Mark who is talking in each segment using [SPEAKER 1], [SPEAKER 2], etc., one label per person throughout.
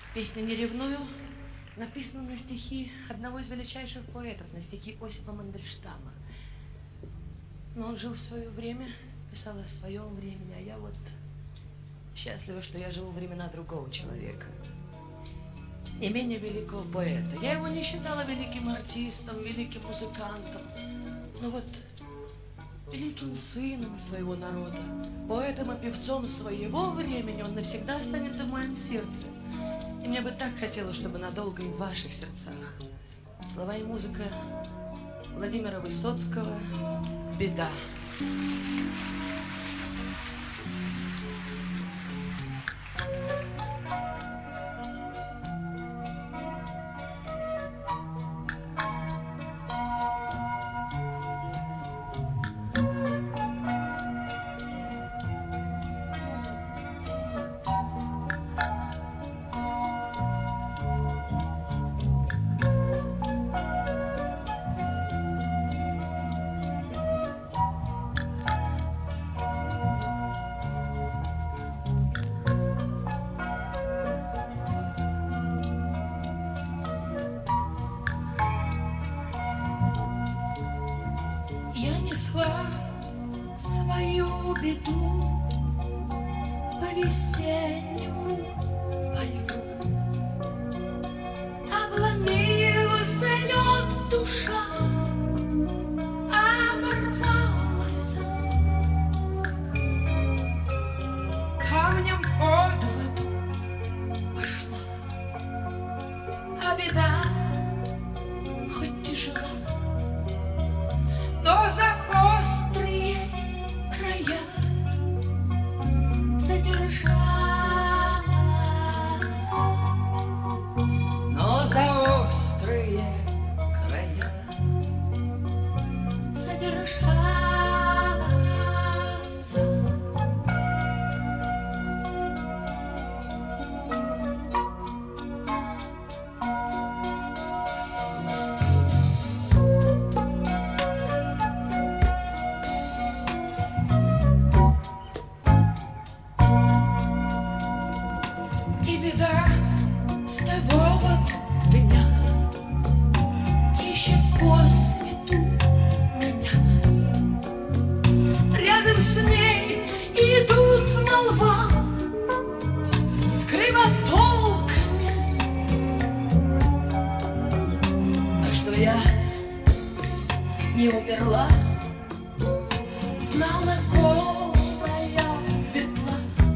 [SPEAKER 1] Песня «Не ревную» написана на стихи одного из величайших поэтов, на стихи Осипа Мандельштама. Но он жил в свое время, писал о своем времени, а я вот счастлива, что я живу времена другого человека, не менее великого поэта. Я его не считала великим артистом, великим музыкантом, но вот великим сыном своего народа, поэтом и певцом своего времени он навсегда останется в моем сердце. И мне бы так хотелось, чтобы надолго и в ваших сердцах. Слова и музыка Владимира Высоцкого «Беда».
[SPEAKER 2] Я несла свою беду по весеннему пальту. Обломился лед, душа оборвалась, камнем под воду пошла, а беда хоть тяжела, но за острые края задержалась,
[SPEAKER 1] Но за острые края
[SPEAKER 2] задержалась. И беда с того вот дня ищет по свету меня. Рядом с ней идут молва с кривотолками,
[SPEAKER 1] А что я не умерла,
[SPEAKER 2] знала голая ветла,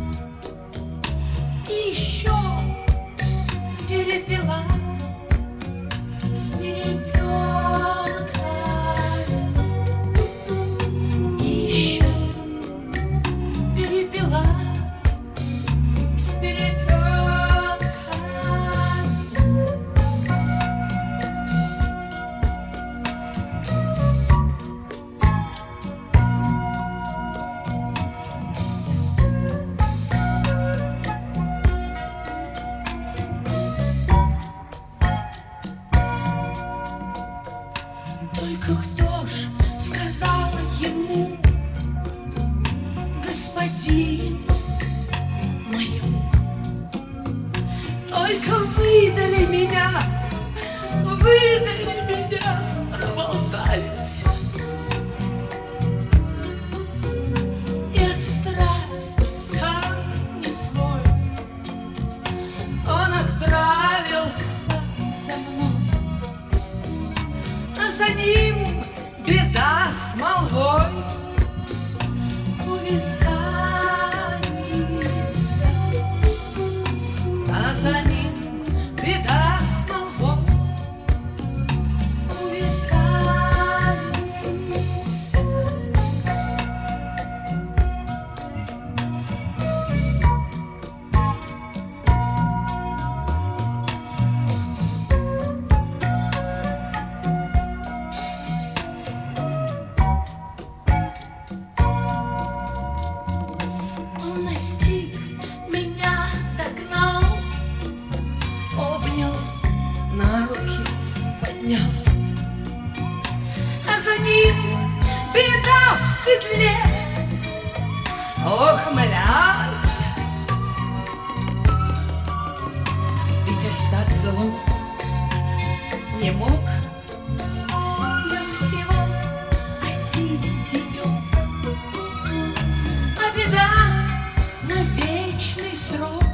[SPEAKER 2] и еще перепела с перепелками, и еще перепела с перепелками. Только кто ж сказал ему, господин моему, только выдали меня, проболтались. И от страсти сам не свой он отправился за мной, а за ним беда с молвой увязались,
[SPEAKER 1] а за ним беда с молвой
[SPEAKER 2] увязались. Он настиг меня, догнал, обнял,
[SPEAKER 1] на руки поднял,
[SPEAKER 2] а за ним беда в седле
[SPEAKER 1] ухмылясь дождаться он не мог.
[SPEAKER 2] Был всего один денек, а беда на вечный срок.